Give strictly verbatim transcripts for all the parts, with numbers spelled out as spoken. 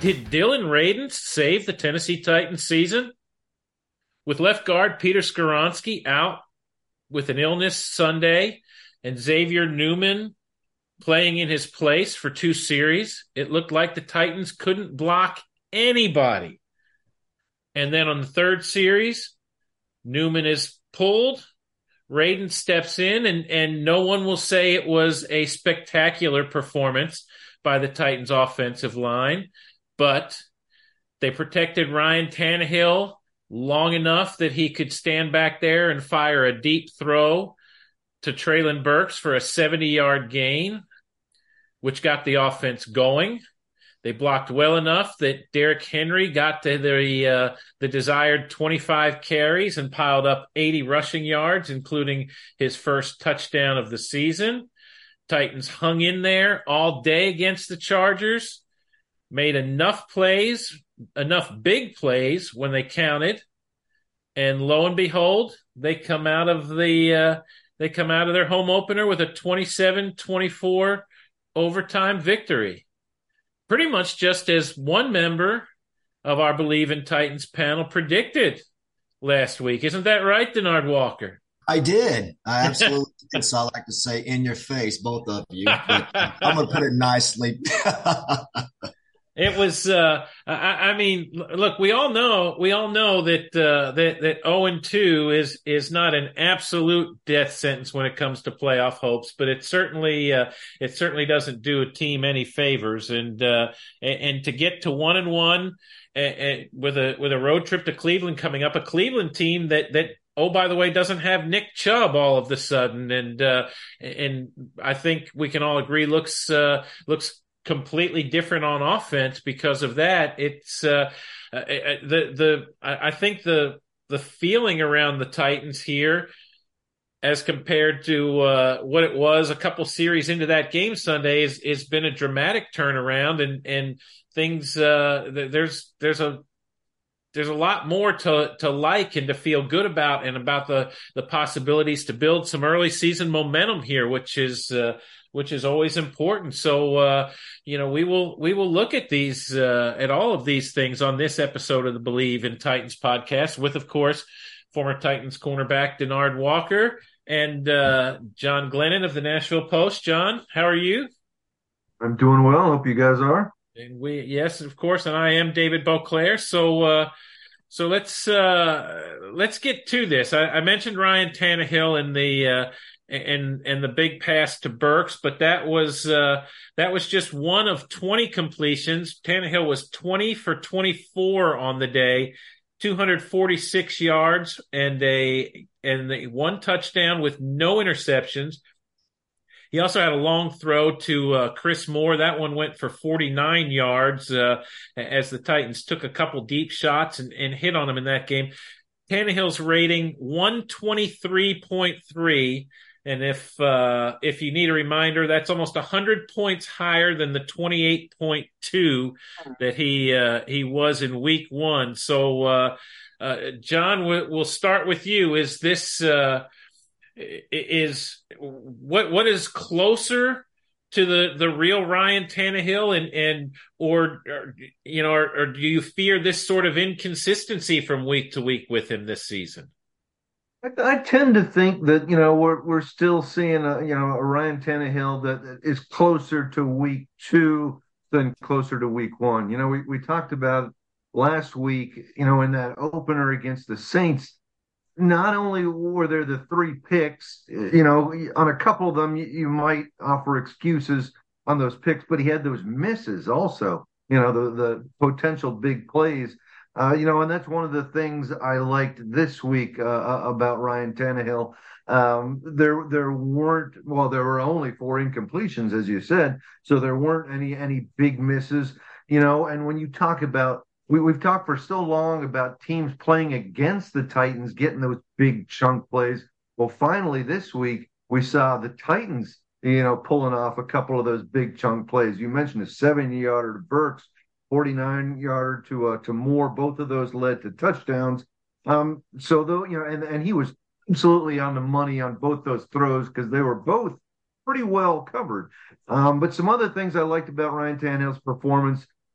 Did Dylan Radin save the Tennessee Titans season? With left guard Peter Skoronski out with an illness Sunday and Xavier Newman playing in his place for two series, it looked like the Titans couldn't block anybody. And then on the third series, Newman is pulled, Radin steps in, and, and no one will say it was a spectacular performance by the Titans offensive line, but they protected Ryan Tannehill long enough that he could stand back there and fire a deep throw to Treylon Burks for a seventy-yard gain, which got the offense going. They blocked well enough that Derrick Henry got to the uh, the desired twenty-five carries and piled up eighty rushing yards, including his first touchdown of the season. Titans hung in there all day against the Chargers, made enough plays, enough big plays when they counted, and lo and behold, they come out of the uh, they come out of their home opener with a twenty-seven twenty-four overtime victory. Pretty much just as one member of our Believe in Titans panel predicted last week. Isn't that right, Denard Walker? I did. I absolutely did. So I like to say in your face, both of you. But I'm going to put it nicely. It was, uh, I, I mean, look, we all know, we all know that, uh, that, that oh and two is, is not an absolute death sentence when it comes to playoff hopes, but it certainly, uh, it certainly doesn't do a team any favors. And, uh, and, and to get to one and one and, and with a, with a road trip to Cleveland coming up, a Cleveland team that, that, oh, by the way, doesn't have Nick Chubb all of the sudden. And, uh, and I think we can all agree looks, uh, looks, completely different on offense because of that. It's uh, the the I think the the feeling around the Titans here, as compared to uh, what it was a couple series into that game Sunday, is is been a dramatic turnaround, and and things uh, there's there's a there's a lot more to to like and to feel good about, and about the the possibilities to build some early season momentum here, which is. Uh, which is always important. So, uh, you know, we will, we will look at these, uh, at all of these things on this episode of the Believe in Titans podcast with, of course, former Titans cornerback Denard Walker and, uh, John Glennon of the Nashville Post. John, how are you? I'm doing well. Hope you guys are. And we, yes, of course. And I am David Beauclair. So, uh, so let's, uh, let's get to this. I, I mentioned Ryan Tannehill in the, uh, and and the big pass to Burks, but that was uh, that was just one of twenty completions. Tannehill was twenty for twenty-four on the day, two hundred forty-six yards and a and a one touchdown with no interceptions. He also had a long throw to uh, Chris Moore. That one went for forty-nine yards uh, as the Titans took a couple deep shots and, and hit on him in that game. Tannehill's rating one twenty-three point three. And if uh, if you need a reminder, that's almost one hundred points higher than the twenty-eight point two that he uh, he was in week one. So, uh, uh, John, we'll start with you. Is this uh, is what what is closer to the, the real Ryan Tannehill, and and or, or you know, or, or do you fear this sort of inconsistency from week to week with him this season? I, I tend to think that, you know, we're we're still seeing a you know a Ryan Tannehill that is closer to week two than closer to week one. You know, we, we talked about last week, you know, in that opener against the Saints. Not only were there the three picks, you know, on a couple of them you, you might offer excuses on those picks, but he had those misses also. You know, the the potential big plays. Uh, you know, and that's one of the things I liked this week uh, about Ryan Tannehill. Um, there, there weren't, well, there were only four incompletions, as you said, so there weren't any any big misses. You know, and when you talk about, we, we've talked for so long about teams playing against the Titans, getting those big chunk plays. Well, finally this week we saw the Titans, you know, pulling off a couple of those big chunk plays. You mentioned a seventy-yarder to Burks, forty-nine yarder to uh, to Moore. Both of those led to touchdowns. Um, so though, you know, and, and he was absolutely on the money on both those throws because they were both pretty well covered. Um, but some other things I liked about Ryan Tannehill's performance,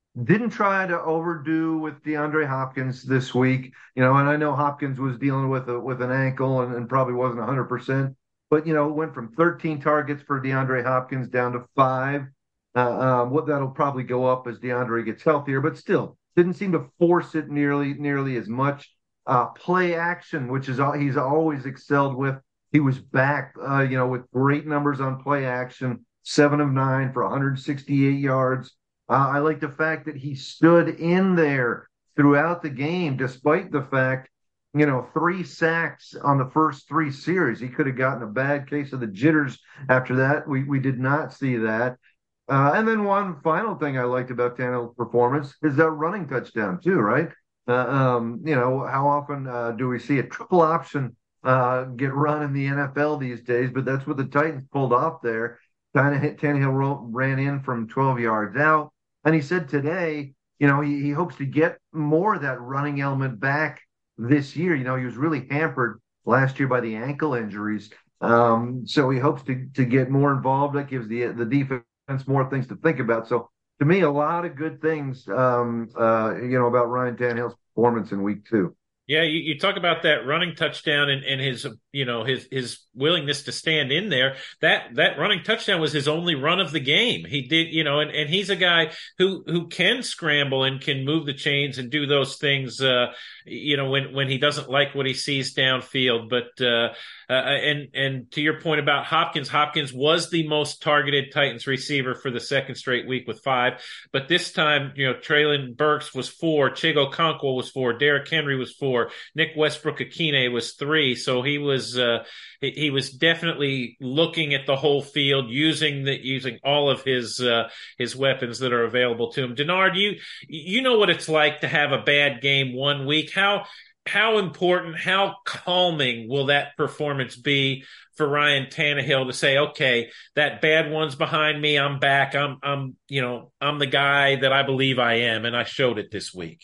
Didn't try to overdo with DeAndre Hopkins this week, you know, and I know Hopkins was dealing with a, with an ankle and, and probably wasn't one hundred percent, but, you know, went from thirteen targets for DeAndre Hopkins down to five. Uh, um, what that'll probably go up as DeAndre gets healthier, but still didn't seem to force it nearly nearly as much. Uh, play action, which is all he's always excelled with. He was back, uh, you know, with great numbers on play action, seven of nine for one hundred sixty-eight yards. Uh, I like the fact that he stood in there throughout the game, despite the fact, you know, three sacks on the first three series. He could have gotten a bad case of the jitters after that. We we did not see that. Uh, and then one final thing I liked about Tannehill's performance is that running touchdown too, right? Uh, um, you know, how often uh, do we see a triple option uh, get run in the N F L these days? But that's what the Titans pulled off there. Kind of hit Tannehill ran in from twelve yards out. And he said today, you know, he, he hopes to get more of that running element back this year. You know, he was really hampered last year by the ankle injuries. Um, so he hopes to to get more involved. That gives the the defense more things to think about. So to me, a lot of good things, um, uh, you know, about Ryan Tannehill's performance in week two. Yeah, you, you talk about that running touchdown and, and his, you know, his his willingness to stand in there. That that running touchdown was his only run of the game. He did, you know, and, and he's a guy who who can scramble and can move the chains and do those things, uh, you know, when when he doesn't like what he sees downfield. But uh, uh, and and to your point about Hopkins, Hopkins was the most targeted Titans receiver for the second straight week with five. But this time, you know, Treylon Burks was four, Chigo Okonkwo was four, Derrick Henry was four. Nick Westbrook-Akine was three, so he was uh, he, he was definitely looking at the whole field, using the using all of his uh, his weapons that are available to him. Denard, you you know what it's like to have a bad game one week. How how important, how calming will that performance be for Ryan Tannehill to say, okay, that bad one's behind me, I'm back, I'm I'm you know I'm the guy that I believe I am, and I showed it this week.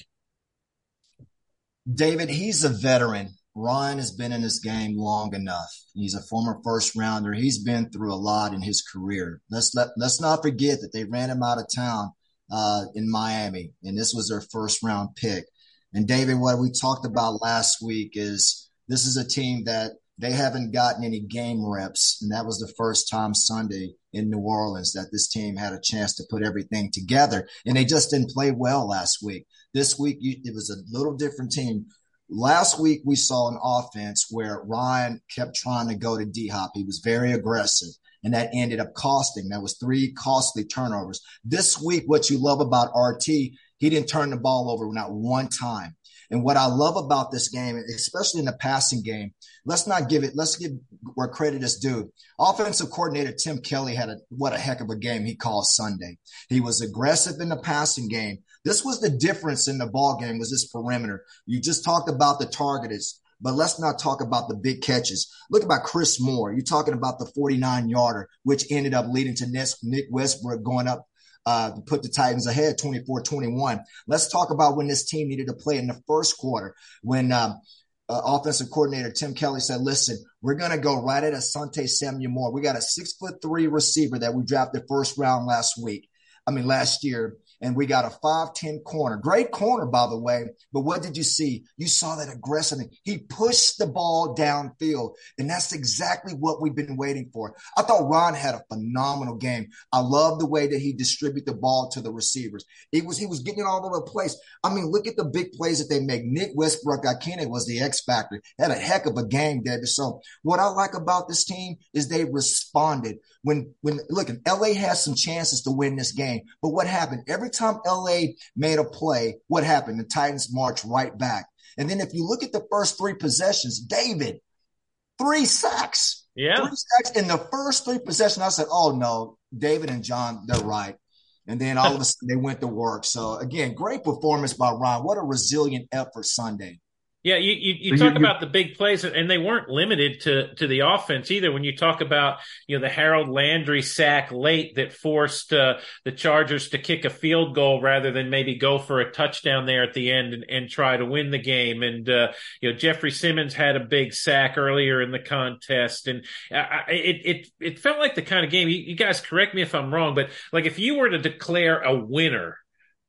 David, he's a veteran. Ryan has been in this game long enough. He's a former first rounder. He's been through a lot in his career. Let's let, let's not forget that they ran him out of town uh, in Miami, and this was their first round pick. And David, what we talked about last week is this is a team that they haven't gotten any game reps, and that was the first time Sunday in New Orleans that this team had a chance to put everything together, and they just didn't play well last week. This week, you, it was a little different team. Last week, we saw an offense where Ryan kept trying to go to D-Hop. He was very aggressive, and that ended up costing. That was three costly turnovers. This week, what you love about R T, he didn't turn the ball over not one time. And what I love about this game, especially in the passing game, let's not give it, let's give where credit is due. Offensive coordinator Tim Kelly had a, what a heck of a game he called Sunday. He was aggressive in the passing game. This was the difference in the ball game, was this perimeter. You just talked about the targets, but let's not talk about the big catches. Look about Chris Moore. You're talking about the forty-nine yarder, which ended up leading to Nick Westbrook going up Uh, to put the Titans ahead twenty-four twenty-one. Let's talk about when this team needed to play in the first quarter, when um, uh, offensive coordinator Tim Kelly said, listen, we're going to go right at Asante Samuel Moore. We got a six foot three receiver that we drafted first round last week. I mean, last year. And we got a five ten corner. Great corner, by the way. But what did you see? You saw that aggressiveness. He pushed the ball downfield. And that's exactly what we've been waiting for. I thought Ron had a phenomenal game. I love the way that he distributed the ball to the receivers. It was, he was getting it all over the place. I mean, look at the big plays that they make. Nick Westbrook-Akine was the X factor. Had a heck of a game, David. So what I like about this team is they responded. When, when, look, L A has some chances to win this game. But what happened? Every time L A made a play, what happened? The Titans marched right back. And then if you look at the first three possessions, David, three sacks. Yeah. Three sacks in the first three possessions. I said, oh, no, David and John, they're right. And then all of a sudden they went to work. So, again, great performance by Ron. What a resilient effort Sunday. Yeah, you, you, you talk about the big plays, and they weren't limited to, to the offense either. When you talk about, you know, the Harold Landry sack late that forced uh, the Chargers to kick a field goal rather than maybe go for a touchdown there at the end and, and try to win the game. And, uh, you know, Jeffrey Simmons had a big sack earlier in the contest. And I, it, it, it felt like the kind of game, you, you guys correct me if I'm wrong, but like if you were to declare a winner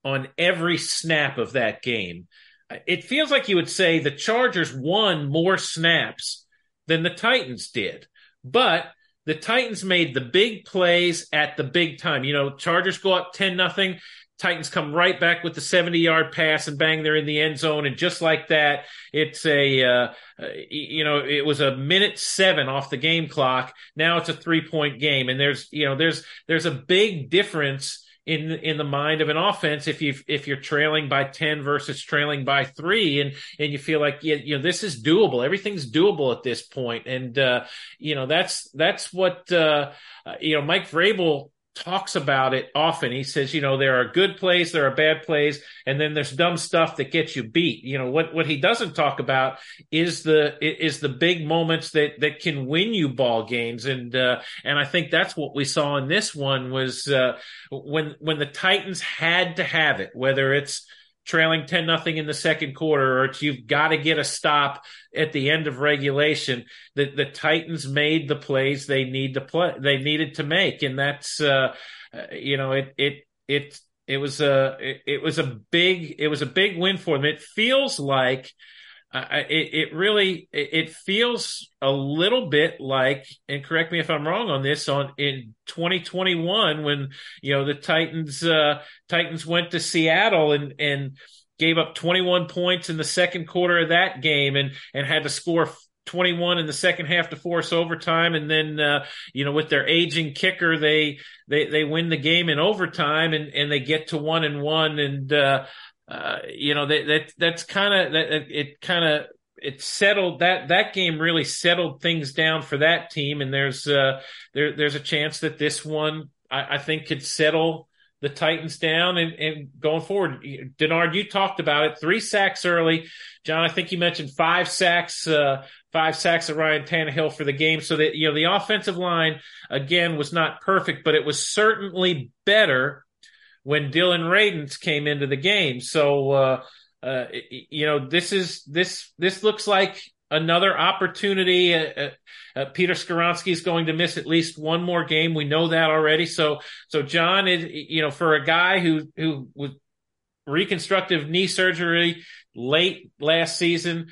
on every snap of that game. It feels like you would say the Chargers won more snaps than the Titans did. But the Titans made the big plays at the big time. You know, Chargers go up ten nothing. Titans come right back with the seventy-yard pass and bang, they're in the end zone. And just like that, it's a, uh, you know, it was a minute seven off the game clock. Now it's a three-point game. And there's, you know, there's there's a big difference in in the mind of an offense if you if you're trailing by ten versus trailing by three, and and you feel like, you know, this is doable. Everything's doable at this point. And, uh, you know, that's that's what, uh, you know, Mike Vrabel talks about it often. He says, you know, there are good plays, there are bad plays, and then there's dumb stuff that gets you beat. You know, what, what he doesn't talk about is the, is the big moments that, that can win you ball games. And, uh, and I think that's what we saw in this one was, uh, when, when the Titans had to have it, whether it's trailing ten nothing in the second quarter, or it's you've got to get a stop at the end of regulation, the, the Titans made the plays they need to play, they needed to make. And that's, uh, you know, it, it, it, it was a, it, it was a big, it was a big win for them. It feels like, uh, it, it really, it, it feels a little bit like, and correct me if I'm wrong on this, on in twenty twenty-one when, you know, the Titans, uh, Titans went to Seattle and, and gave up twenty-one points in the second quarter of that game and, and had to score twenty-one in the second half to force overtime. And then, uh, you know, with their aging kicker, they, they, they win the game in overtime and, and they get to one and one. And, uh, uh, you know, that, that, that's kind of, that it kind of, it settled that, that game really settled things down for that team. And there's, uh, there, there's a chance that this one, I, I think could settle the Titans down and, and going forward. Denard, you talked about it. Three sacks early. John, I think you mentioned five sacks, uh, five sacks of Ryan Tannehill for the game. So that, you know, the offensive line, again, was not perfect, but it was certainly better when Dylan Radins came into the game. So, uh, uh, you know, this is, this, this looks like another opportunity. Uh, uh, Peter Skoronski is going to miss at least one more game. We know that already. So, so John is, you know, for a guy who, who was reconstructive knee surgery late last season,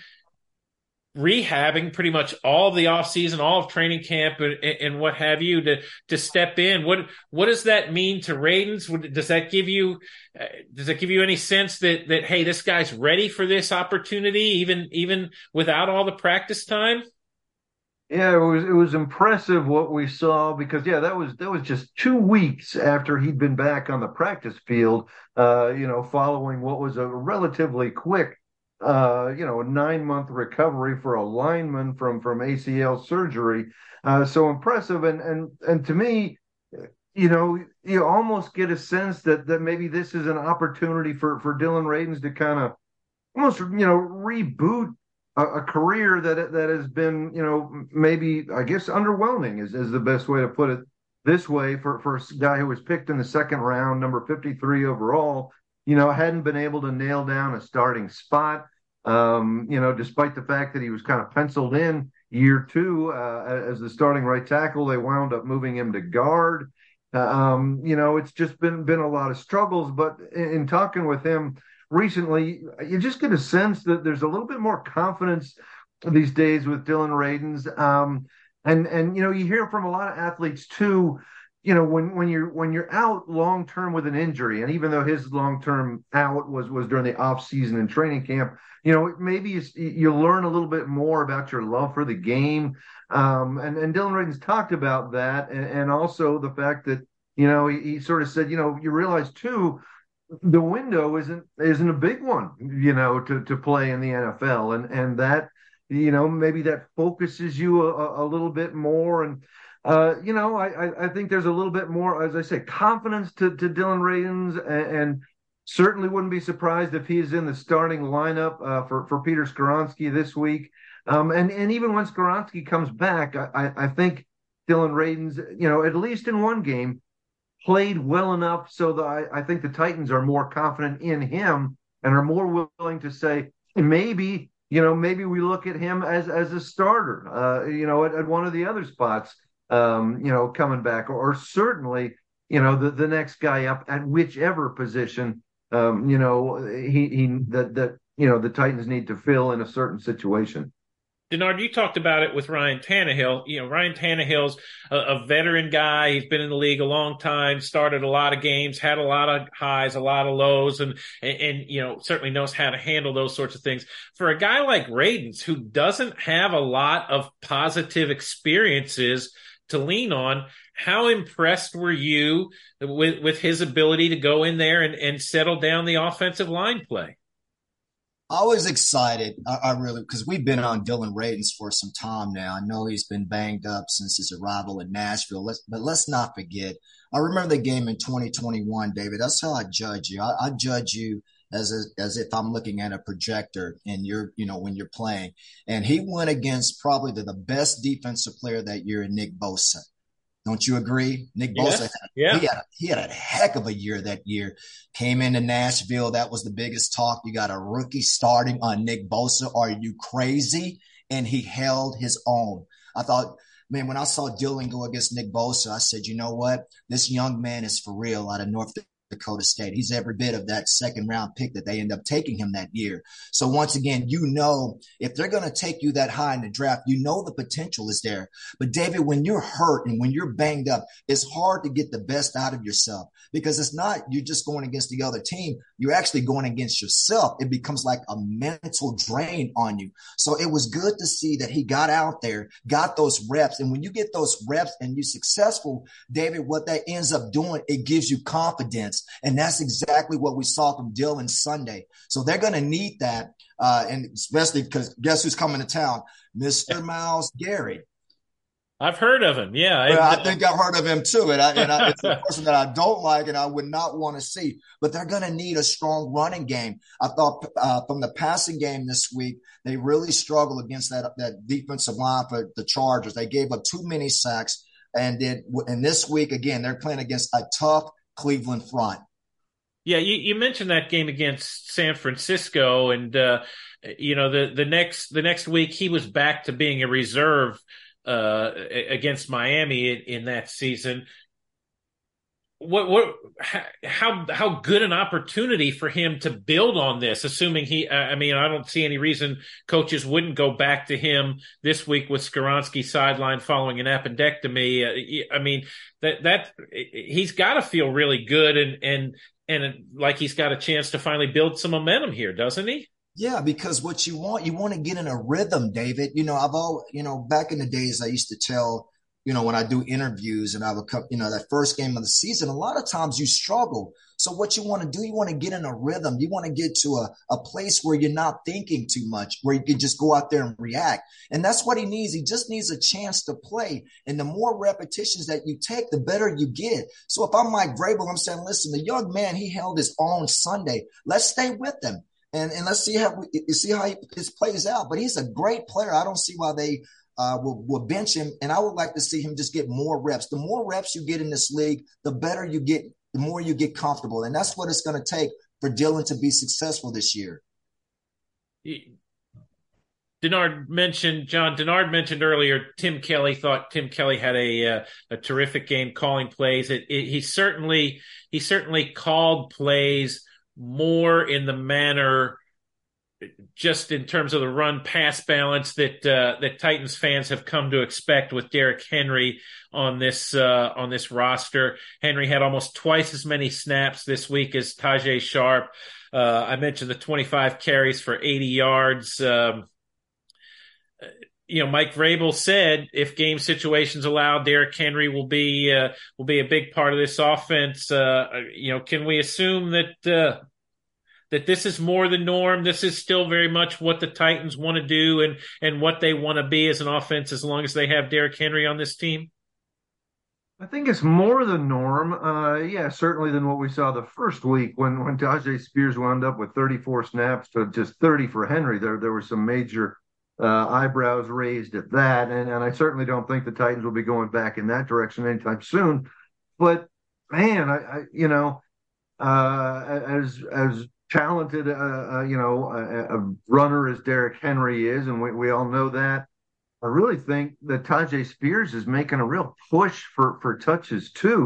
rehabbing pretty much all of the offseason, all of training camp and, and what have you to, to step in. What, what does that mean to Radins? Does that give you, uh, does that give you any sense that, that, hey, this guy's ready for this opportunity, even, even without all the practice time? Yeah, it was, it was impressive what we saw because, yeah, that was, that was just two weeks after he'd been back on the practice field, uh, you know, following what was a relatively quick Uh, you know, a nine-month recovery for a lineman from from A C L surgery. Uh, so impressive, and and and to me, you know, you almost get a sense that that maybe this is an opportunity for for Dylan Radins to kind of almost, you know, reboot a, a career that that has been, you know, maybe I guess underwhelming is is the best way to put it. This way for for a guy who was picked in the second round, number fifty-three overall. You know, hadn't been able to nail down a starting spot, um, you know, despite the fact that he was kind of penciled in year two uh, as the starting right tackle. They wound up moving him to guard. Uh, um, you know, it's just been been a lot of struggles. But in, in talking with him recently, you just get a sense that there's a little bit more confidence these days with Dylan Radins. Um, and, and, you know, you hear from a lot of athletes, too, you know, when, when you're when you're out long term with an injury, and even though his long term out was was during the off season and training camp, you know, maybe you, you learn a little bit more about your love for the game. Um, and and Dylan Radins talked about that, and, and also the fact that, you know, he, he sort of said, you know, you realize too, the window isn't isn't a big one, you know, to to play in the N F L, and and that, you know, maybe that focuses you a, a little bit more. And Uh, you know, I, I think there's a little bit more, as I say, confidence to, to Dylan Radins, and, and certainly wouldn't be surprised if he's in the starting lineup uh, for, for Peter Skoronski this week. Um, and, and even when Skoronski comes back, I, I think Dylan Radins, you know, at least in one game, played well enough so that I, I think the Titans are more confident in him and are more willing to say, maybe, you know, maybe we look at him as, as a starter, uh, you know, at, at one of the other spots. Um, you know, coming back, or, or certainly, you know, the, the next guy up at whichever position um, you know, he he that that you know the Titans need to fill in a certain situation. Denard, you talked about it with Ryan Tannehill. You know, Ryan Tannehill's a, a veteran guy. He's been in the league a long time, started a lot of games, had a lot of highs, a lot of lows, and, and, and you know, certainly knows how to handle those sorts of things. For a guy like Radunz, who doesn't have a lot of positive experiences to lean on, how impressed were you with, with his ability to go in there and, and settle down the offensive line play? I was excited. I, I really, because we've been on Dillon Radunz for some time now. I know he's been banged up since his arrival in Nashville. Let's, but let's not forget. I remember the game in twenty twenty-one, David. That's how I judge you. I, I judge you as a, as if I'm looking at a projector and you're, you know, when you're playing. And he went against probably the, the best defensive player that year in Nick Bosa. Don't you agree? Nick Bosa, Yes. Yeah. he had, a, he had a heck of a year that year. Came into Nashville. That was the biggest talk. You got a rookie starting on Nick Bosa. Are you crazy? And he held his own. I thought, man, when I saw Dillon go against Nick Bosa, I said, you know what? This young man is for real out of North Dakota State. He's every bit of that second round pick that they end up taking him that year. So once again, you know, if they're going to take you that high in the draft, you know the potential is there. But David, when you're hurt and when you're banged up, it's hard to get the best out of yourself because it's not you're just going against the other team. You're actually going against yourself. It becomes like a mental drain on you. So it was good to see that he got out there, got those reps. And when you get those reps and you're successful, David, what that ends up doing, it gives you confidence. And that's exactly what we saw from Dillon Sunday. So they're going to need that, uh, and especially because guess who's coming to town? Mister Myles Garrett. I've heard of him. Yeah. Well, I think I've heard of him too. And, I, and I, it's a person that I don't like and I would not want to see. But they're going to need a strong running game. I thought uh, from the passing game this week, they really struggled against that, that defensive line for the Chargers. They gave up too many sacks. And then and this week, again, they're playing against a tough Cleveland front. Yeah, you, you mentioned that game against San Francisco, and uh, you know the the next the next week he was back to being a reserve uh, against Miami in, in that season. What what how how good an opportunity for him to build on this, assuming he I mean I don't see any reason coaches wouldn't go back to him this week with Skoronski sidelined following an appendectomy. I mean that that he's got to feel really good and and and like he's got a chance to finally build some momentum here, doesn't he? Yeah, because what you want, you want to get in a rhythm, David. You know, I've all, you know, back in the days, I used to tell, you know, when I do interviews and I would come, you know, that first game of the season, a lot of times you struggle. So what you want to do, you want to get in a rhythm. You want to get to a, a place where you're not thinking too much, where you can just go out there and react. And that's what he needs. He just needs a chance to play. And the more repetitions that you take, the better you get. So if I'm Mike Vrabel, I'm saying, listen, the young man, he held his own Sunday. Let's stay with him. And, and let's see how we, see how he, this plays out. But he's a great player. I don't see why they uh, will, will bench him. And I would like to see him just get more reps. The more reps you get in this league, the better you get, the more you get comfortable. And that's what it's going to take for Dillon to be successful this year. Denard mentioned, John, Denard mentioned earlier, Tim Kelly thought Tim Kelly had a uh, a terrific game calling plays. It, it, he certainly he certainly called plays more in the manner, just in terms of the run pass balance that uh, that Titans fans have come to expect with Derrick Henry on this uh, on this roster. Henry had almost twice as many snaps this week as Tajae Sharpe. Uh, I mentioned the twenty-five carries for eighty yards. Um, you know, Mike Vrabel said if game situations allow, Derrick Henry will be uh, will be a big part of this offense. Uh, you know, can we assume that uh, that this is more the norm? This is still very much what the Titans want to do and and what they want to be as an offense, as long as they have Derrick Henry on this team. I think it's more the norm, uh, yeah, certainly than what we saw the first week when when Tyjae Spears wound up with thirty-four snaps to just thirty for Henry. There there were some major uh, eyebrows raised at that, and, and I certainly don't think the Titans will be going back in that direction anytime soon. But man, I, I you know, uh, as as talented, uh, uh, you know, a, a runner as Derrick Henry is, and we, we all know that, I really think that Tyjae Spears is making a real push for, for touches too.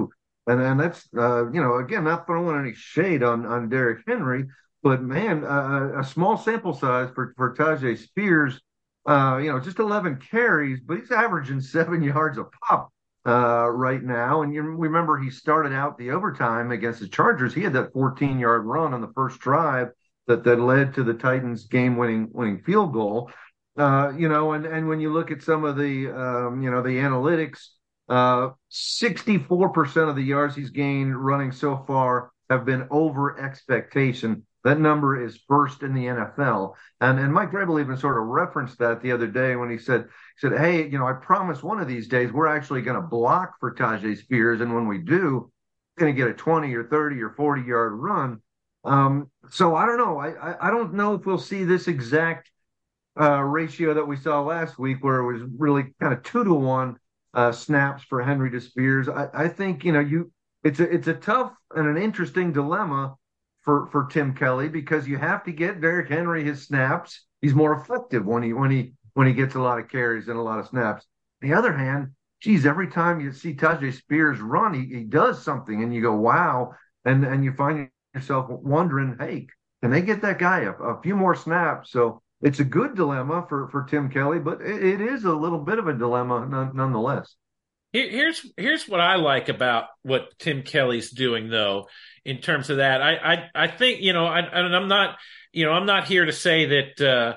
And and that's uh, you know, again, not throwing any shade on on Derrick Henry, but man, uh, a small sample size for for Tyjae Spears. Uh, you know, just eleven carries, but he's averaging seven yards a pop uh, right now. And you remember he started out the overtime against the Chargers. He had that fourteen yard run on the first drive that that led to the Titans game winning winning field goal. Uh, you know, and and when you look at some of the um, you know, the analytics. Uh, sixty-four percent of the yards he's gained running so far have been over expectation. That number is first in the N F L. And and Mike Vrabel even sort of referenced that the other day when he said, he said, hey, you know, I promise one of these days we're actually going to block for Tyjae Spears. And when we do, we're going to get a twenty or thirty or forty yard run. Um, so I don't know. I, I, I don't know if we'll see this exact uh, ratio that we saw last week where it was really kind of two to one. Uh, snaps for Henry to Spears. I, I think, you know, you it's a it's a tough and an interesting dilemma for for Tim Kelly because you have to get Derrick Henry his snaps. He's more effective when he when he when he gets a lot of carries and a lot of snaps. On the other hand, geez, every time you see Tyjae Spears run, he, he does something, and you go, wow, and and you find yourself wondering, hey, can they get that guy a, a few more snaps? So. It's a good dilemma for, for Tim Kelly, but it, it is a little bit of a dilemma none, nonetheless. Here's here's what I like about what Tim Kelly's doing, though, in terms of that. I I, I think you know, I, and I'm not you know I'm not here to say that uh,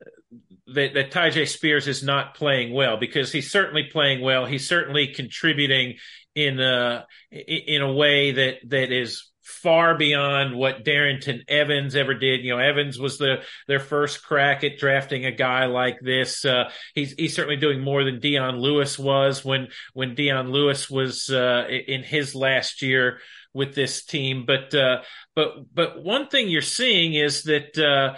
that that Tyjae Spears is not playing well because he's certainly playing well. He's certainly contributing in a in a way that that is far beyond what Darrynton Evans ever did. You know, Evans was the their first crack at drafting a guy like this. Uh, he's he's certainly doing more than Dion Lewis was when when Dion Lewis was uh, in his last year with this team. But uh, but but one thing you're seeing is that. Uh,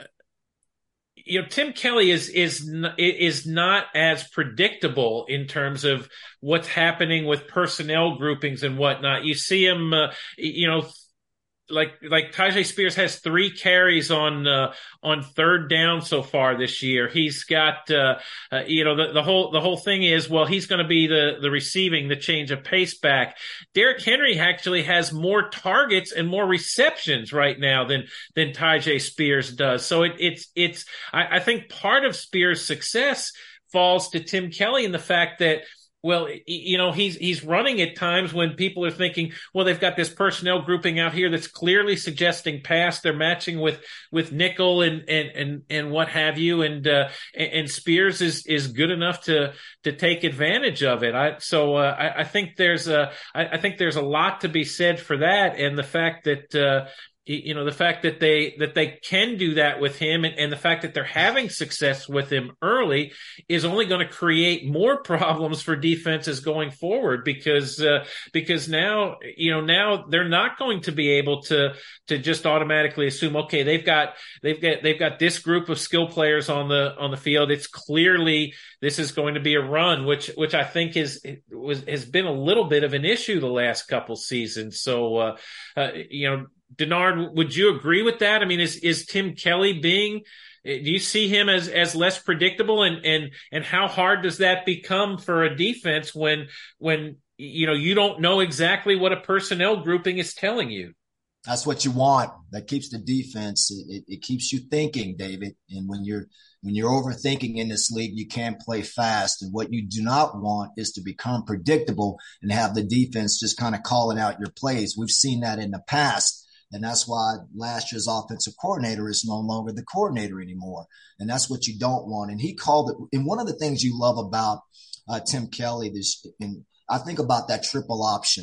You know, Tim Kelly is is is not as predictable in terms of what's happening with personnel groupings and whatnot. You see him, uh, you know, like like Tyjae Spears has three carries on uh, on third down so far this year. He's got uh, uh, you know the, the whole the whole thing is well he's going to be the the receiving the change of pace back. Derrick Henry actually has more targets and more receptions right now than than Tyjae Spears does. So it, it's it's I, I think part of Spears' success falls to Tim Kelly in the fact that. Well, you know, he's he's running at times when people are thinking, well, they've got this personnel grouping out here that's clearly suggesting pass. They're matching with with nickel and and and, and what have you, and uh, and Spears is is good enough to to take advantage of it. I so uh, I, I think there's a I, I think there's a lot to be said for that, and the fact that. Uh, You know, the fact that they that they can do that with him and, and the fact that they're having success with him early is only going to create more problems for defenses going forward because uh, because now, you know, now they're not going to be able to to just automatically assume, OK, they've got they've got they've got this group of skill players on the on the field. It's clearly this is going to be a run, which which I think is was has been a little bit of an issue the last couple seasons. So, uh, uh, you know. Denard, would you agree with that? I mean, is is Tim Kelly being? Do you see him as as less predictable, and and and how hard does that become for a defense when when you know you don't know exactly what a personnel grouping is telling you? That's what you want. That keeps the defense. It, it, it keeps you thinking, David. And when you're when you're overthinking in this league, you can't play fast. And what you do not want is to become predictable and have the defense just kind of calling out your plays. We've seen that in the past. And that's why last year's offensive coordinator is no longer the coordinator anymore. And that's what you don't want. And he called it. And one of the things you love about uh, Tim Kelly, this, and I think about that triple option.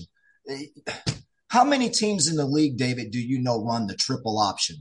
How many teams in the league, David, do you know run the triple option?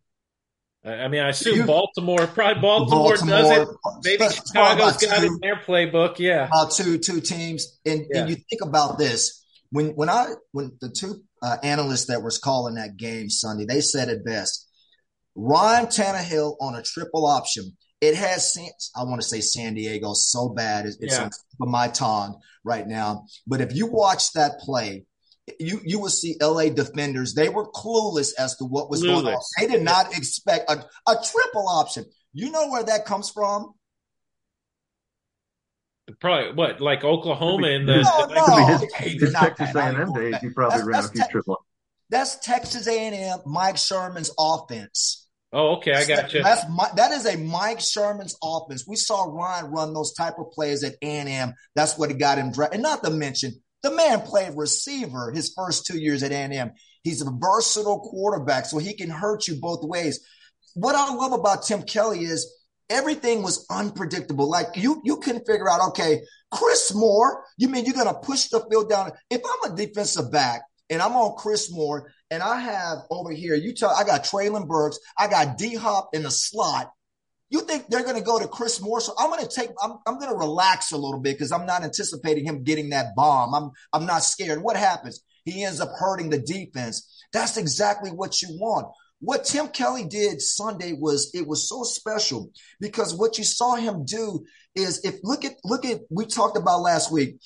I mean, I assume you, Baltimore, probably Baltimore, Baltimore does it. Maybe Chicago's got it in their playbook. Yeah. About two, two teams. And, yeah. and you think about this. When, when I, when the two uh, analysts that was calling that game Sunday, they said it best. Ryan Tannehill on a triple option. It has, I want to say San Diego so bad. It's, it's yeah. on my tongue right now. But if you watch that play, you, you will see L A defenders. They were clueless as to what was clueless. going on. They did not yeah. expect a, a triple option. You know where that comes from? Probably what, like Oklahoma in His, the, No, the could be no, his, Dave, his not Texas that. I ain't A and M going days. back. He probably That's ran a that's few te- triple. that's Texas A and M, Mike Sherman's offense. oh, okay, I got you. That's my, that is a Mike Sherman's offense. We saw Ryan run those type of plays at A and M. That's what got him drafted. And not to mention, the man played receiver his first two years at A and M. He's a versatile quarterback, so he can hurt you both ways. What I love about Tim Kelly is everything was unpredictable. Like you, you couldn't figure out, okay, Chris Moore, you mean you're going to push the field down? If I'm a defensive back and I'm on Chris Moore and I have over here, you tell, I got Traylon Burks, I got D-Hop in the slot. You think they're going to go to Chris Moore? So I'm going to take, I'm, I'm going to relax a little bit because I'm not anticipating him getting that bomb. I'm, I'm not scared. What happens? He ends up hurting the defense. That's exactly what you want. What Tim Kelly did Sunday was, it was so special because what you saw him do is if look at, look at, we talked about last week,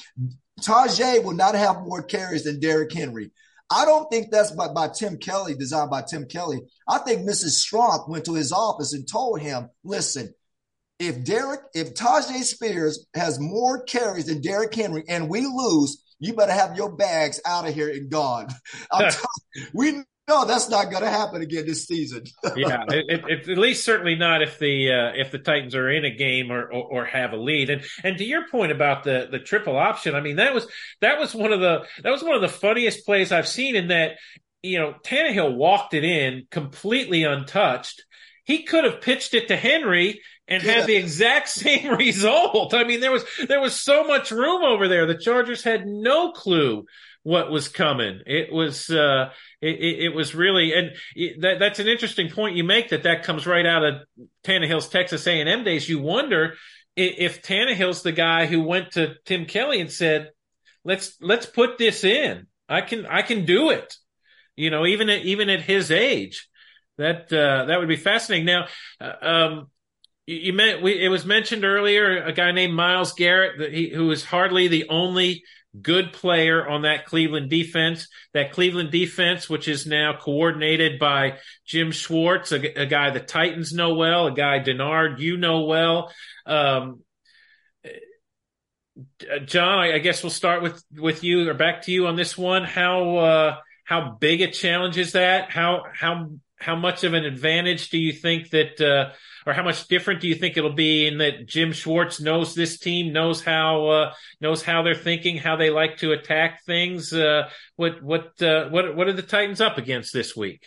Tajay will not have more carries than Derrick Henry. I don't think that's by, by Tim Kelly, designed by Tim Kelly. I think Missus Strunk went to his office and told him, listen, if Derrick, if Tajay Spears has more carries than Derrick Henry and we lose, you better have your bags out of here and gone. I'm t- we know that's not going to happen again this season. yeah, it, it, it's at least certainly not if the uh, if the Titans are in a game or, or or have a lead. And and to your point about the the triple option, I mean that was that was one of the that was one of the funniest plays I've seen. In that, you know, Tannehill walked it in completely untouched. He could have pitched it to Henry and Yeah. had the exact same result. I mean, there was there was so much room over there. The Chargers had no clue what was coming. It was uh, it, it was really, and it, that that's an interesting point you make. That that comes right out of Tannehill's Texas A and M days. You wonder if, if Tannehill's the guy who went to Tim Kelly and said, "Let's let's put this in. I can I can do it." You know, even at even at his age, that uh, that would be fascinating. Now, uh, um, you, you meant we, it was mentioned earlier a guy named Myles Garrett, that he, who is hardly the only good player on that Cleveland defense. That Cleveland defense, which is now coordinated by Jim Schwartz, a, a guy the Titans know well, a guy Denard you know well. Um, John, I, I guess we'll start with with you or back to you on this one. How uh, how big a challenge is that? How how how much of an advantage do you think that, uh, or how much different do you think it'll be in that Jim Schwartz knows this team, knows how uh, knows how they're thinking, how they like to attack things? Uh, what what uh, what what are the Titans up against this week?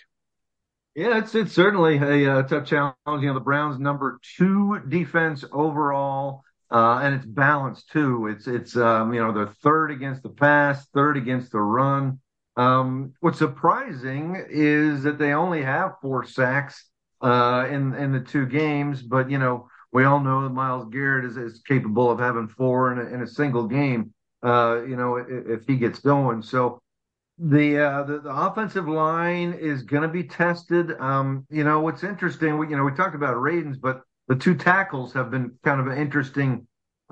Yeah, it's it's certainly a, uh tough challenge. You know, the Browns' number two defense overall, uh, and it's balanced too. It's it's um, you know they're third against the pass, third against the run. Um, what's surprising is that they only have four sacks uh, in in the two games, but you know we all know that Myles Garrett is, is capable of having four in a, in a single game. Uh, you know if, if he gets going, so. The, uh, the the offensive line is going to be tested. Um, you know what's interesting. We you know we talked about Ravens, but the two tackles have been kind of an interesting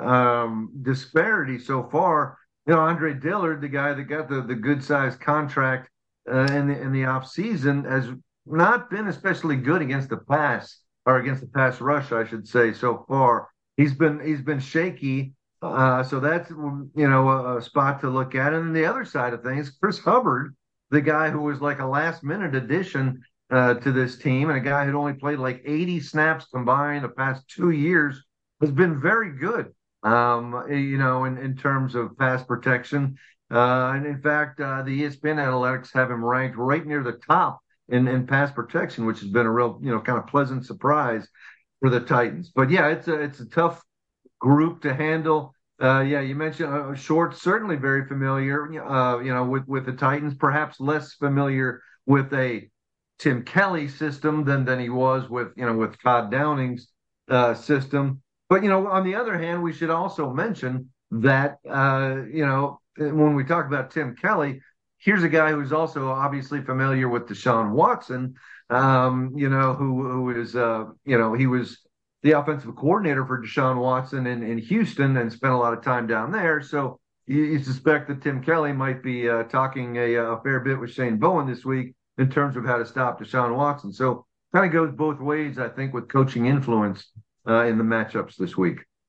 um, disparity so far. You know, Andre Dillard, the guy that got the the good sized contract uh, in the in the off season, has not been especially good against the pass or against the pass rush, I should say. So far, he's been he's been shaky. Uh, so that's, you know, a, a spot to look at. And then the other side of things, Chris Hubbard, the guy who was like a last minute addition uh, to this team and a guy who'd only played like eighty snaps combined the past two years, has been very good, um, you know, in, in terms of pass protection. Uh, and in fact, uh, the E S P N analytics have him ranked right near the top in, in pass protection, which has been a real, you know, kind of pleasant surprise for the Titans. But yeah, it's a, it's a tough group to handle. Uh, yeah, you mentioned uh, Short, certainly very familiar, uh, you know, with, with the Titans, perhaps less familiar with a Tim Kelly system than, than he was with, you know, with Todd Downing's uh, system. But, you know, on the other hand, we should also mention that, uh, you know, when we talk about Tim Kelly, here's a guy who's also obviously familiar with Deshaun Watson, um, you know, who, who is, uh, you know, he was the offensive coordinator for Deshaun Watson in, in Houston and spent a lot of time down there. So you, you suspect that Tim Kelly might be uh, talking a, a fair bit with Shane Bowen this week in terms of how to stop Deshaun Watson. So kind of goes both ways, I think, with coaching influence uh, in the matchups this week.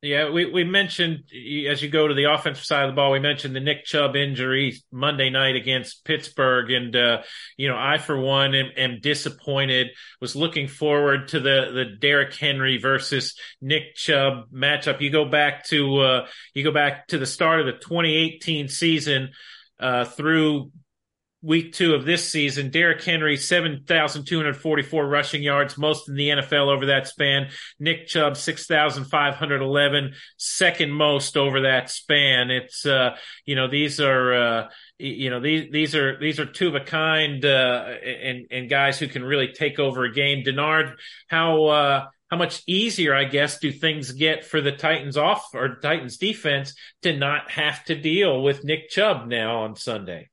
Yeah, we, we mentioned, as you go to the offensive side of the ball, we mentioned the Nick Chubb injury Monday night against Pittsburgh. And, uh, you know, I, for one, am, am disappointed, was looking forward to the, the Derrick Henry versus Nick Chubb matchup. You go back to, uh, you go back to the start of the twenty eighteen season, uh, through week two of this season. Derrick Henry, seven thousand two hundred forty-four rushing yards, most in the N F L over that span. Nick Chubb, six thousand five hundred eleven, second most over that span. It's, uh, you know, these are, uh, you know, these, these are, these are two of a kind, uh, and, and guys who can really take over a game. Denard, how, uh, how much easier, I guess, do things get for the Titans off or Titans defense to not have to deal with Nick Chubb now on Sunday?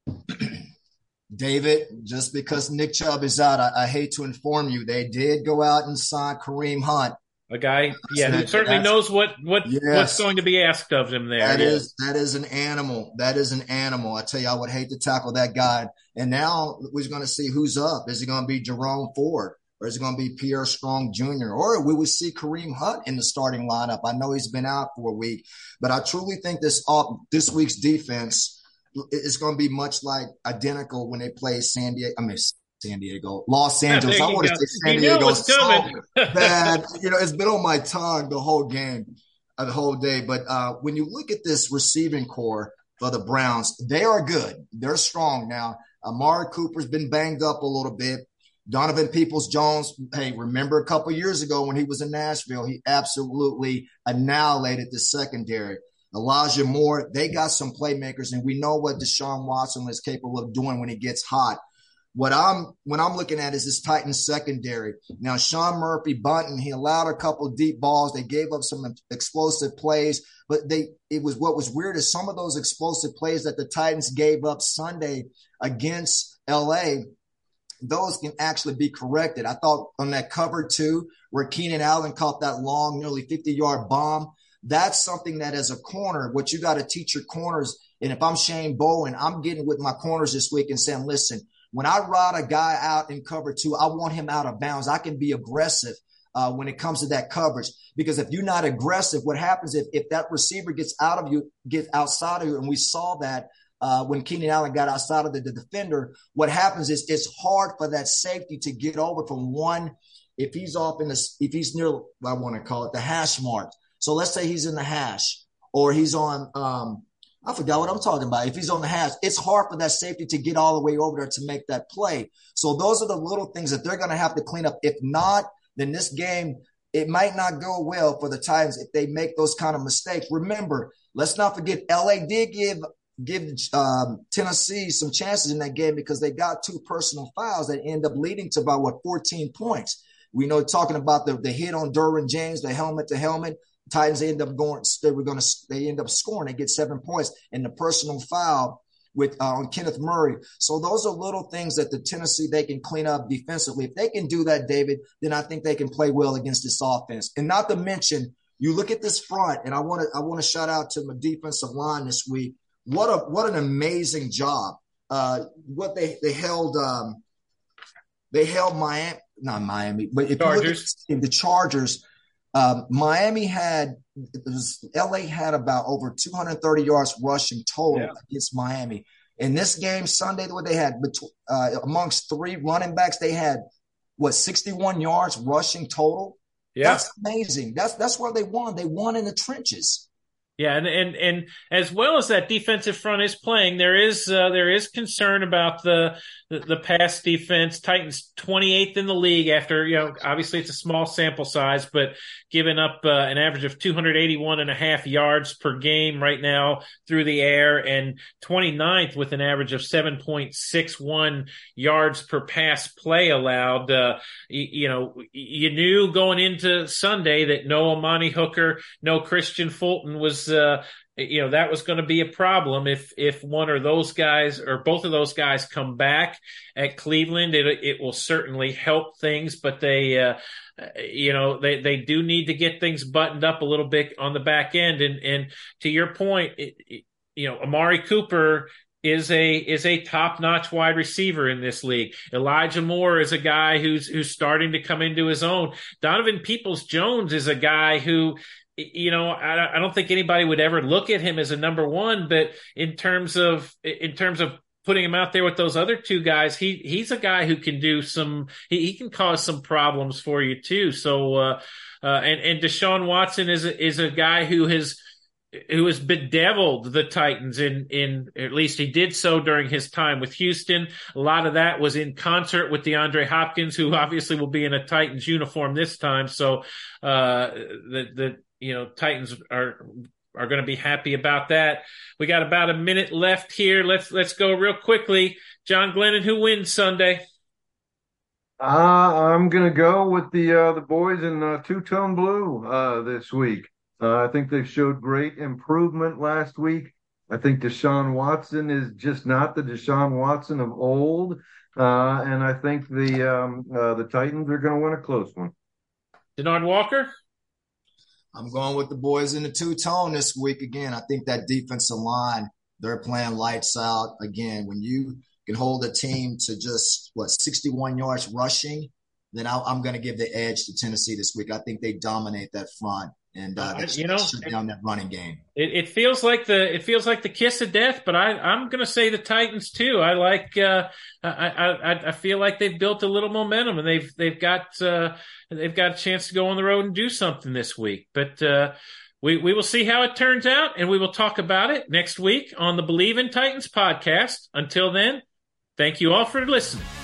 David, just because Nick Chubb is out, I, I hate to inform you, they did go out and sign Kareem Hunt. A guy, yeah, who certainly knows what, what yes, what's going to be asked of him there. That yeah. is that is an animal. That is an animal. I tell you, I would hate to tackle that guy. And now we're going to see who's up. Is it going to be Jerome Ford, or is it going to be Pierre Strong Junior, or we would see Kareem Hunt in the starting lineup? I know he's been out for a week, but I truly think this uh, this week's defense is going to be much like identical when they play San Diego. I mean, San Diego, Los Angeles. I want to say San Diego. So bad. You know, it's been on my tongue the whole game, uh, the whole day. But uh, when you look at this receiving core for the Browns, they are good. They're strong now. Amari Cooper's been banged up a little bit. Donovan Peoples-Jones, hey, remember a couple years ago when he was in Nashville, he absolutely annihilated the secondary. Elijah Moore, they got some playmakers, and we know what Deshaun Watson is capable of doing when he gets hot. What I'm when I'm looking at is this Titans secondary. Now, Sean Murphy bunting, he allowed a couple deep balls. They gave up some explosive plays, but they it was what was weird is some of those explosive plays that the Titans gave up Sunday against L A, those can actually be corrected. I thought on that cover two, where Keenan Allen caught that long, nearly fifty-yard bomb, that's something that as a corner, what you got to teach your corners. And if I'm Shane Bowen, I'm getting with my corners this week and saying, listen, when I ride a guy out in cover two, I want him out of bounds. I can be aggressive uh, when it comes to that coverage, because if you're not aggressive, what happens if, if that receiver gets out of you, gets outside of you, and we saw that uh, when Keenan Allen got outside of the, the defender, what happens is it's hard for that safety to get over from one, if he's off in the, if he's near, I want to call it the hash mark. So let's say he's in the hash, or he's on, um, I forgot what I'm talking about. If he's on the hash, it's hard for that safety to get all the way over there to make that play. So those are the little things that they're going to have to clean up. If not, then this game, it might not go well for the Titans if they make those kind of mistakes. Remember, let's not forget, L A did give give um, Tennessee some chances in that game because they got two personal fouls that end up leading to about, what, fourteen points. We know talking about the, the hit on Derwin James, the helmet to helmet. Titans they end up going. They were going to. They end up scoring. They get seven points in the personal foul with uh, on Kenneth Murray. So those are little things that the Tennessee they can clean up defensively. If they can do that, David, then I think they can play well against this offense. And not to mention, you look at this front, and I want to. I want to shout out to my defensive line this week. What a what an amazing job. Uh, what they they held. Um, they held Miami, not Miami, but if Chargers. you look at the Chargers. Um, Miami had it was, L A had about over two hundred thirty yards rushing total yeah. against Miami. In this game Sunday, what they had uh, amongst three running backs, they had what sixty-one yards rushing total. Yeah, that's amazing. That's that's where they won. They won in the trenches. Yeah, and, and and as well as that defensive front is playing, there is uh, there is concern about the, the the pass defense. Titans twenty-eighth in the league after, you know, obviously it's a small sample size, but giving up uh, an average of two hundred eighty-one and a half yards per game right now through the air, and twenty-ninth with an average of seven point six one yards per pass play allowed. Uh, you, you know, you knew going into Sunday that no Amani Hooker, no Christian Fulton was Uh, you know, that was going to be a problem if if one or those guys or both of those guys come back at Cleveland. It it will certainly help things, but they, uh, you know, they they do need to get things buttoned up a little bit on the back end. And and to your point, it, it, you know, Amari Cooper is a is a top-notch wide receiver in this league. Elijah Moore is a guy who's who's starting to come into his own. Donovan Peoples-Jones is a guy who you know, I, I don't think anybody would ever look at him as a number one, but in terms of in terms of putting him out there with those other two guys, he he's a guy who can do some, he, he can cause some problems for you too. So, uh, uh, and, and Deshaun Watson is a, is a guy who has, who has bedeviled the Titans in, in, at least he did so during his time with Houston. A lot of that was in concert with DeAndre Hopkins, who obviously will be in a Titans uniform this time. So, uh, the, the, you know, Titans are, are going to be happy about that. We got about a minute left here. Let's let's go real quickly. John Glennon, who wins Sunday? Uh, I'm going to go with the uh, the boys in uh, two-tone blue uh, this week. Uh, I think they showed great improvement last week. I think Deshaun Watson is just not the Deshaun Watson of old, uh, and I think the um, uh, the Titans are going to win a close one. Denard Walker? I'm going with the boys in the two-tone this week again. I think that defensive line, they're playing lights out. Again, when you can hold a team to just, what, sixty-one yards rushing, then I, I'm going to give the edge to Tennessee this week. I think they dominate that front and uh, they you know, shut down that running game. It, it feels like the it feels like the kiss of death, but I, I'm going to say the Titans too. I like uh, I, I I feel like they've built a little momentum and they've they've got uh, they've got a chance to go on the road and do something this week. But uh, we we will see how it turns out, and we will talk about it next week on the Believe in Titans podcast. Until then, thank you all for listening.